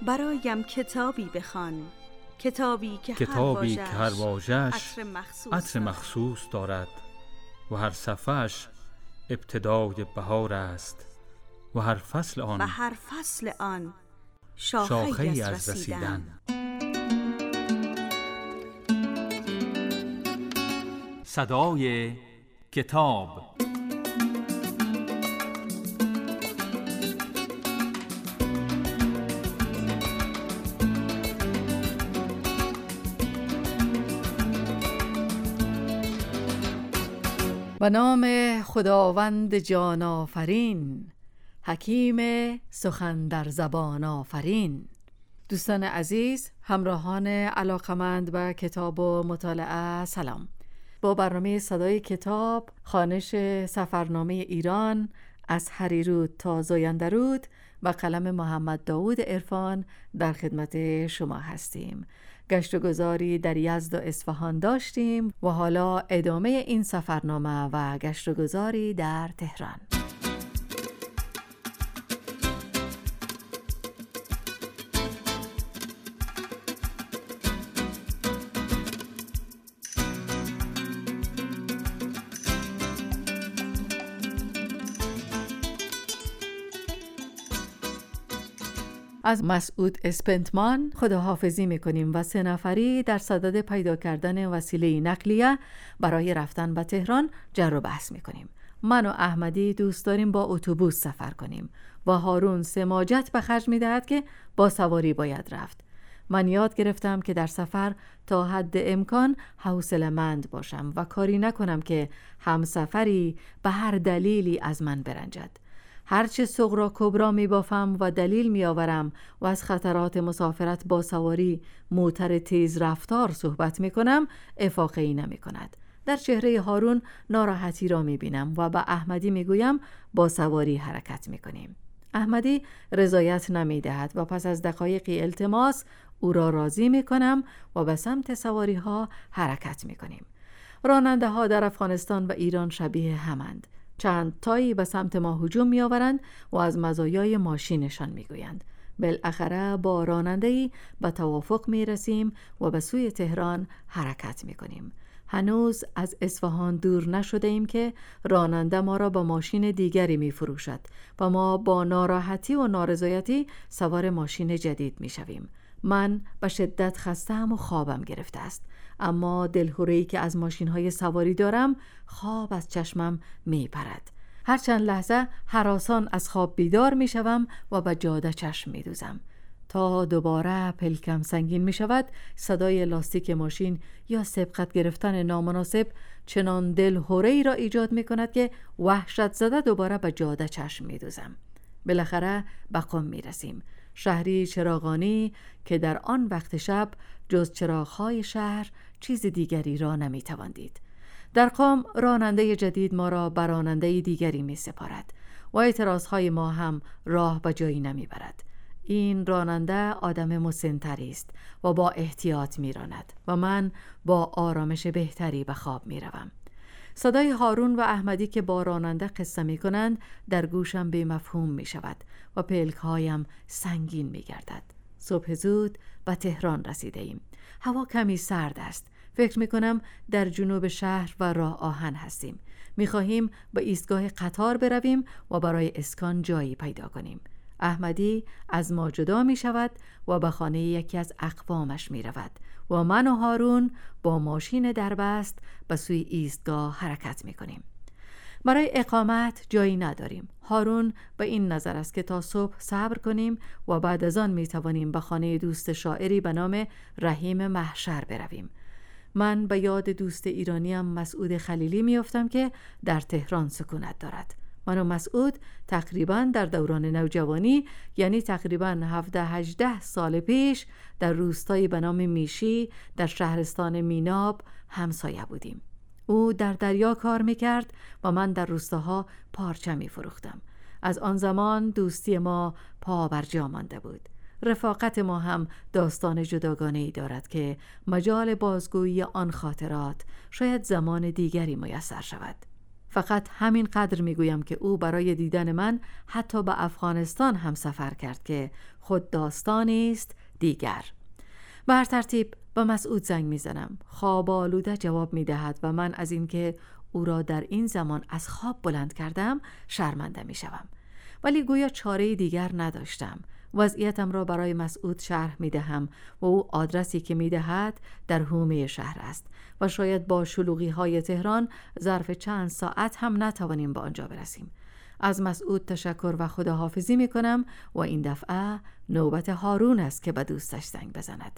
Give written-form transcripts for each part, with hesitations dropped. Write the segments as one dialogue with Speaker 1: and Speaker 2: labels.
Speaker 1: برایم کتابی بخوان، کتابی که هر واژه‌اش
Speaker 2: عطر مخصوص دارد و هر صفحه‌اش ابتدای بهار است و هر فصل آن شاخه‌ای از رسیدن.
Speaker 3: صدای کتاب.
Speaker 4: به نام خداوند جان آفرین، حکیم سخن در زبان آفرین. دوستان عزیز، همراهان علاقمند به کتاب و مطالعه، سلام. با برنامه صدای کتاب، خوانش سفرنامه ایران از هریرود تا زویندرود و قلم محمد داود عرفان در خدمت شما هستیم. گشت و گذاری در یزد و اصفهان داشتیم و حالا ادامه این سفرنامه و گشت و گذاری در تهران. از مسعود اسپنتمان خداحافظی میکنیم و 3 نفری در صدد پیدا کردن وسیله نقلیه برای رفتن به تهران جر و بحث میکنیم. من و احمدی دوست داریم با اتوبوس سفر کنیم و هارون سماجت به خرج میدهد که با سواری باید رفت. من یاد گرفتم که در سفر تا حد امکان حوصله‌مند باشم و کاری نکنم که همسفری به هر دلیلی از من برنجد. هرچه صغرا کبرا می بافم و دلیل می آورم و از خطرات مسافرت با سواری موتر تیز رفتار صحبت می کنم، افاقه‌ای نمی کند. در چهره هارون ناراحتی را می بینم و به احمدی می گویم با سواری حرکت می کنیم. احمدی رضایت نمی دهد و پس از دقایقی التماس او را راضی می کنم و به سمت سواری ها حرکت می کنیم. راننده ها در افغانستان و ایران شبیه همند. چند تایی به سمت ما هجوم می آورند و از مزایای ماشینشان می گویند. بالاخره با راننده‌ای به توافق می رسیم و به سوی تهران حرکت می کنیم. هنوز از اصفهان دور نشده ایم که راننده ما را به ماشین دیگری می فروشد و ما با ناراحتی و نارضایتی سوار ماشین جدید می شویم. من به شدت خسته‌ام و خوابم گرفته است، اما دلهره‌ای که از ماشین‌های سواری دارم خواب از چشمم می‌پرد. هر چند لحظه هراسان از خواب بیدار می‌شوم و به جاده چشم می‌دوزم. تا دوباره پلکم سنگین می‌شود، صدای لاستیک ماشین یا سبقت گرفتن نامناسب چنان دلهره‌ای را ایجاد می‌کند که وحشت زده دوباره به جاده چشم می‌دوزم. بالاخره به قم می‌رسیم. شهری چراغانی که در آن وقت شب جز چراغ‌های شهر چیز دیگری را نمی‌توان دید. در قم راننده جدید ما را بر راننده دیگری می‌سپارد و اعتراض‌های ما هم راه به جایی نمی‌برد. این راننده آدم مسن‌تری است و با احتیاط می‌راند و من با آرامش بهتری به خواب می‌روم. صدای هارون و احمدی که با راننده قصه می کنند در گوشم بی مفهوم می شود و پلک‌هایم سنگین می گردد. صبح زود به تهران رسیده ایم. هوا کمی سرد است. فکر می کنم در جنوب شهر و راه آهن هستیم. می خواهیم به ایستگاه قطار برویم و برای اسکان جایی پیدا کنیم. احمدی از ما جدا می شود و به خانه یکی از اقوامش می رود و من و هارون با ماشین دربست به سوی ایستگاه حرکت می کنیم. برای اقامت جایی نداریم. هارون به این نظر است که تا صبح صبر کنیم و بعد از آن می توانیم به خانه دوست شاعری به نام رحیم محشر برویم. من به یاد دوست ایرانیم مسعود خلیلی می افتم که در تهران سکونت دارد. من و مسعود تقریباً در دوران نوجوانی، یعنی تقریباً 17-18 سال پیش، در روستایی به نام میشی در شهرستان میناب همسایه بودیم. او در دریا کار میکرد و من در روستاها پارچه میفروختم. از آن زمان دوستی ما پا بر جا مانده بود. رفاقت ما هم داستان جداگانه‌ای دارد که مجال بازگویی آن خاطرات شاید زمان دیگری میسر شود. فقط همین قدر میگویم که او برای دیدن من حتی به افغانستان هم سفر کرد که خود داستانی است دیگر. به هر ترتیب به مسعود زنگ میزنم. خواب آلوده جواب میدهد و من از اینکه او را در این زمان از خواب بلند کردم شرمنده میشوم. ولی گویا چاره دیگر نداشتم. وضعیتم را برای مسعود شرح میدهم و او آدرسی که میدهد در حومه شهر است و شاید با شلوغی‌های تهران ظرف چند ساعت هم نتوانیم به آنجا برسیم. از مسعود تشکر و خداحافظی میکنم و این دفعه نوبت هارون است که به دوستش زنگ بزند.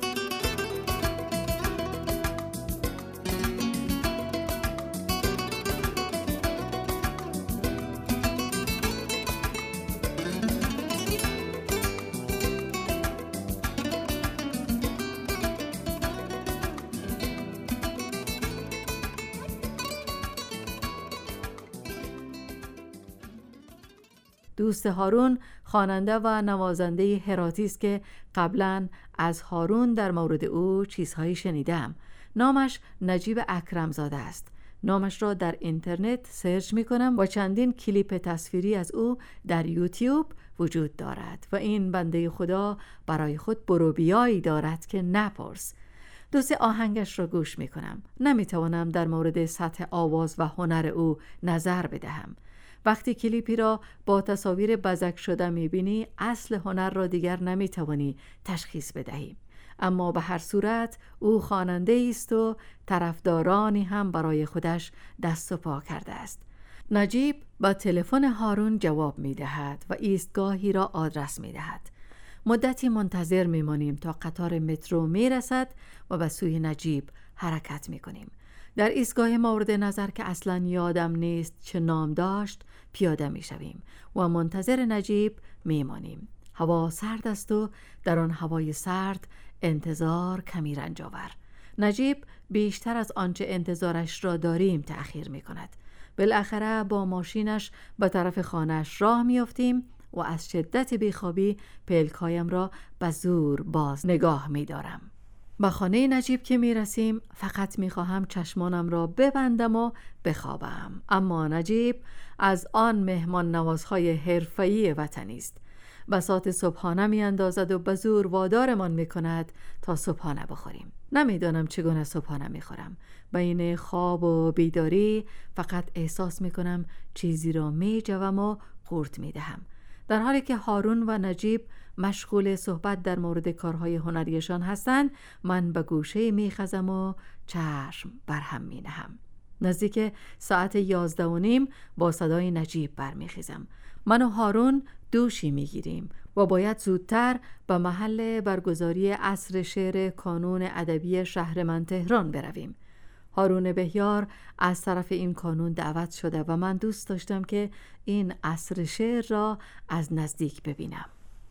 Speaker 4: دوست هارون خواننده و نوازنده هراتی است که قبلا از هارون در مورد او چیزهایی شنیدم. نامش نجیب اکرمزاده است. نامش را در اینترنت سرچ می کنم و چندین کلیپ تصویری از او در یوتیوب وجود دارد و این بنده خدا برای خود بروبیایی دارد که نپرس. دو سه آهنگش را گوش می کنم. نمی توانم در مورد سطح آواز و هنر او نظر بدهم. وقتی کلیپی را با تصاویر بزک شده می‌بینی اصل هنر را دیگر نمی‌توانی تشخیص بدهی. اما به هر صورت او خواننده است و طرفدارانی هم برای خودش دست و پا کرده است. نجیب با تلفن هارون جواب می‌دهد و ایستگاهی را آدرس می‌دهد. مدتی منتظر می‌مانیم تا قطار مترو می‌رسد و به سوی نجیب حرکت می‌کنیم. در ایستگاه مورد نظر که اصلاً یادم نیست چه نام داشت پیاده می شویم و منتظر نجیب می مانیم. هوا سرد است و در آن هوای سرد انتظار کمی رنجاور. نجیب بیشتر از آنچه انتظارش را داریم تأخیر می کند. بالاخره با ماشینش به طرف خانه‌اش راه می افتیم و از شدت بیخوابی پلکایم را به زور باز نگاه می دارم. به خانه نجیب که می رسیم فقط می خواهم چشمانم را ببندم و بخوابم. اما نجیب از آن مهمان نوازهای حرفه‌ای وطنی است. بساط صبحانه می اندازد و به زور وادارمان می کند تا صبحانه بخوریم. نمیدانم چگونه صبحانه می خورم. بین خواب و بیداری فقط احساس می کنم چیزی را می جوم و قورت می دهم. در حالی که هارون و نجیب مشغول صحبت در مورد کارهای هنریشان هستند، من به گوشه میخزم و چشم برهم مینهم. نزدیک ساعت 11:30 با صدای نجیب برمیخیزم. من و هارون دوشی میگیریم و باید زودتر به محل برگزاری عصر شعر کانون ادبی شهر من تهران برویم. هارون بهیار از طرف این کانون دعوت شده و من دوست داشتم که این عصر شعر را از نزدیک ببینم.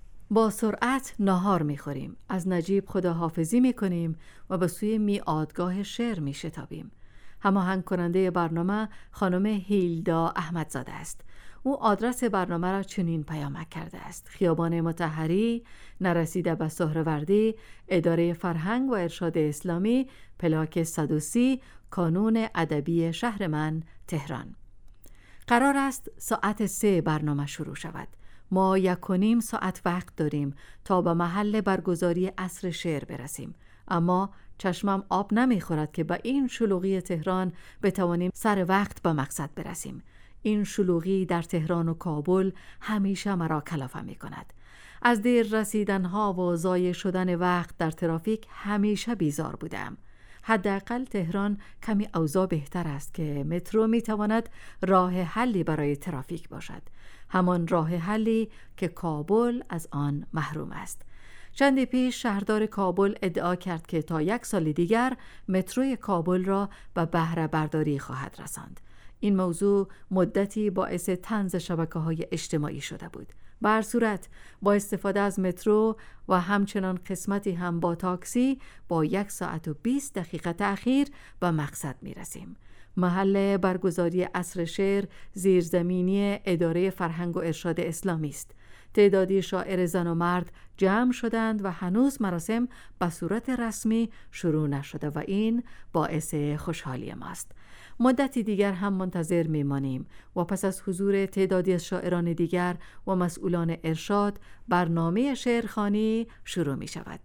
Speaker 4: با سرعت ناهار می‌خوریم، از نجیب خداحافظی می‌کنیم و به سوی میعادگاه شعر می‌شتابیم. هماهنگ کننده برنامه خانم هیلدا احمدزاده است. او آدرس برنامه را چنین پیامک کرده است: خیابان مطهری، نرسیده به سهروردی، اداره فرهنگ و ارشاد اسلامی، پلاک 130، کانون ادبی شهر من تهران. قرار است ساعت 3 برنامه شروع شود. ما 1.5 ساعت وقت داریم تا به محل برگزاری عصر شعر برسیم، اما چشمم آب نمیخورد که با این شلوغی تهران بتوانیم سر وقت به مقصد برسیم. این شلوغی در تهران و کابل همیشه مرا کلافه می کند. از دیر رسیدنها و ضایع شدن وقت در ترافیک همیشه بیزار بودم. حداقل تهران کمی اوضاع بهتر است که مترو می تواند راه حلی برای ترافیک باشد، همان راه حلی که کابل از آن محروم است. چندی پیش شهردار کابل ادعا کرد که تا 1 سال دیگر متروی کابل را به بهره برداری خواهد رساند. این موضوع مدتی باعث طنز شبکه‌های اجتماعی شده بود. به هر صورت با استفاده از مترو و همچنان قسمتی هم با تاکسی با 1 ساعت و 20 دقیقه تأخیر به مقصد می رسیم. محل برگزاری عصر شعر زیرزمینی اداره فرهنگ و ارشاد اسلامی است. تعدادی شاعر زن و مرد جمع شدند و هنوز مراسم به صورت رسمی شروع نشده و این باعث خوشحالی ماست. مدتی دیگر هم منتظر میمانیم و پس از حضور تعدادی از شاعران دیگر و مسئولان ارشاد برنامه شعرخوانی شروع می شود.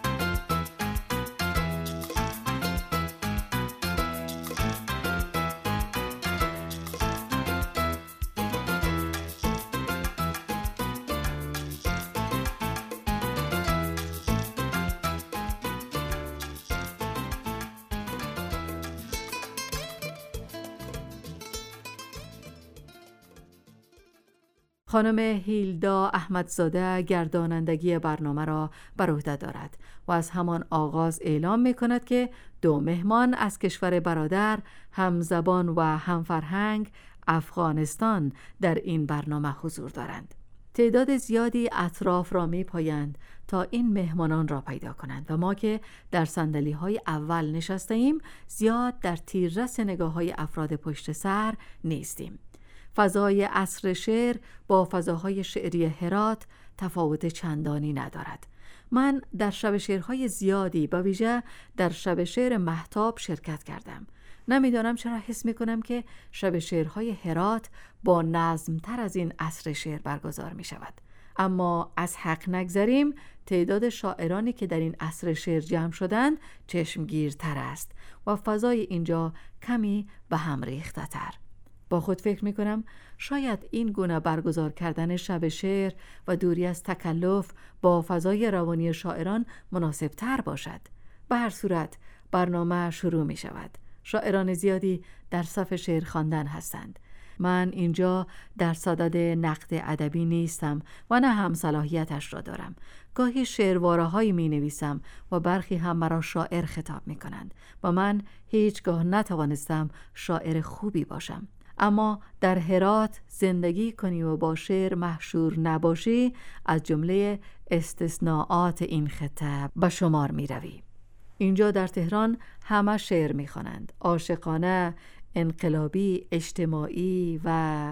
Speaker 4: خانم هیلدا احمدزاده گردانندگی برنامه را بر عهده دارد و از همان آغاز اعلام می کند که 2 مهمان از کشور برادر، همزبان و همفرهنگ افغانستان در این برنامه حضور دارند. تعداد زیادی اطراف را می پایند تا این مهمانان را پیدا کنند و ما که در صندلی‌های اول نشسته ایم زیاد در تیررس نگاه‌های افراد پشت سر نیستیم. فضای عصر شعر با فضاهای شعری هرات تفاوت چندانی ندارد. من در شب شعرهای زیادی با ویژه در شب شعر مهتاب شرکت کردم. نمیدانم چرا حس میکنم که شب شعرهای هرات با نظمتر از این عصر شعر برگزار می شود. اما از حق نگذریم، تعداد شاعرانی که در این عصر شعر جمع شدند چشمگیرتر است و فضای اینجا کمی به هم ریخته تر. با خود فکر می کنم شاید این گونه برگزار کردن شب شعر و دوری از تکلف با فضای روانی شاعران مناسب تر باشد. به هر صورت برنامه شروع می شود. شاعران زیادی در صف شعر خواندن هستند. من اینجا در صدد نقد ادبی نیستم و نه هم صلاحیتش را دارم. گاهی شعرواره‌هایی می نویسم و برخی هم مرا شاعر خطاب می کنند و من هیچگاه نتوانستم شاعر خوبی باشم. اما در هرات زندگی کنی و با شعر محشور نباشی از جمله استثناءات این خطه به شمار می روی. اینجا در تهران همه شعر می خوانند، عاشقانه، انقلابی، اجتماعی و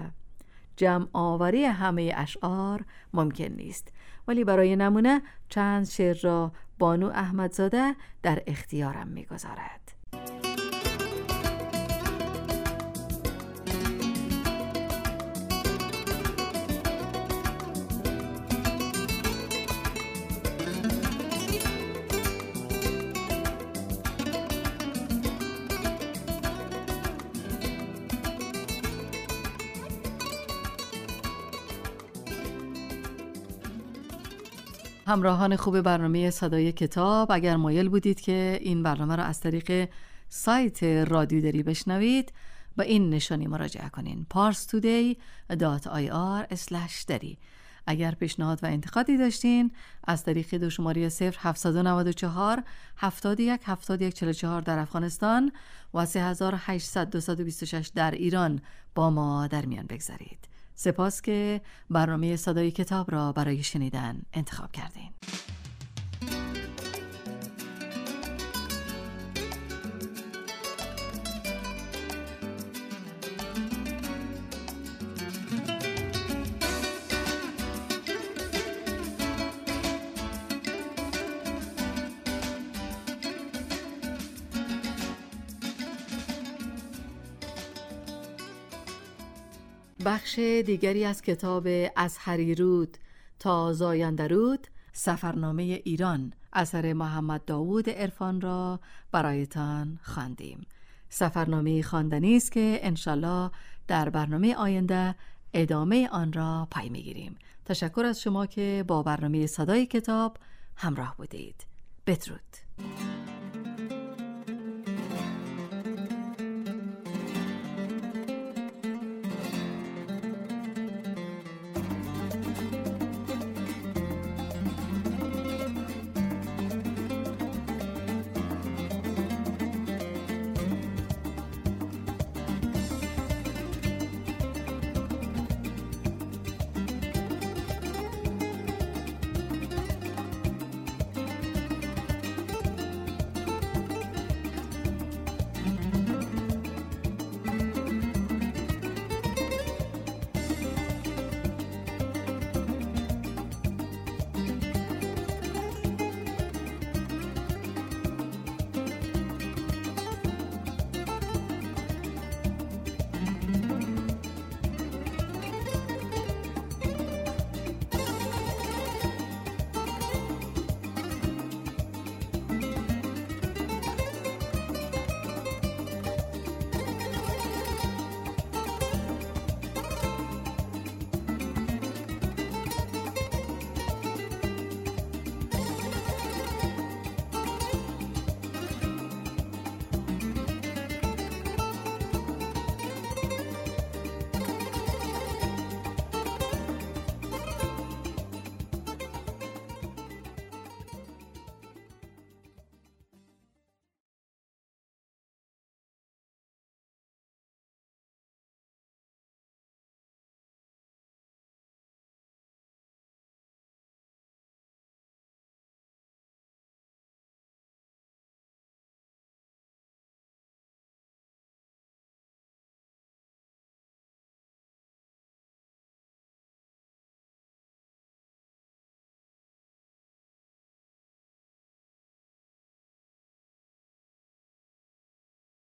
Speaker 4: جمع آوری همه اشعار ممکن نیست، ولی برای نمونه چند شعر را بانو احمدزاده در اختیارم می گذارد. همراهان خوب برنامه صدای کتاب، اگر مایل بودید که این برنامه را از طریق سایت رادیو دری بشنوید به این نشانی مراجعه کنین: parstoday.ir/dari. اگر پیشنهاد و انتقادی داشتین از طریق دو شماره 0794 71 71 44 در افغانستان و 3800 226 در ایران با ما در میان بگذارید. سپاس که برنامه صدای کتاب را برای شنیدن انتخاب کردین. بخش دیگری از کتاب از هریرود تا زایندرود، سفرنامه ایران اثر محمد داوود عرفان را برایتان خواندیم. سفرنامه خواندنی است که انشالله در برنامه آینده ادامه آن را پی میگیریم. تشکر از شما که با برنامه صدای کتاب همراه بودید. بدرود.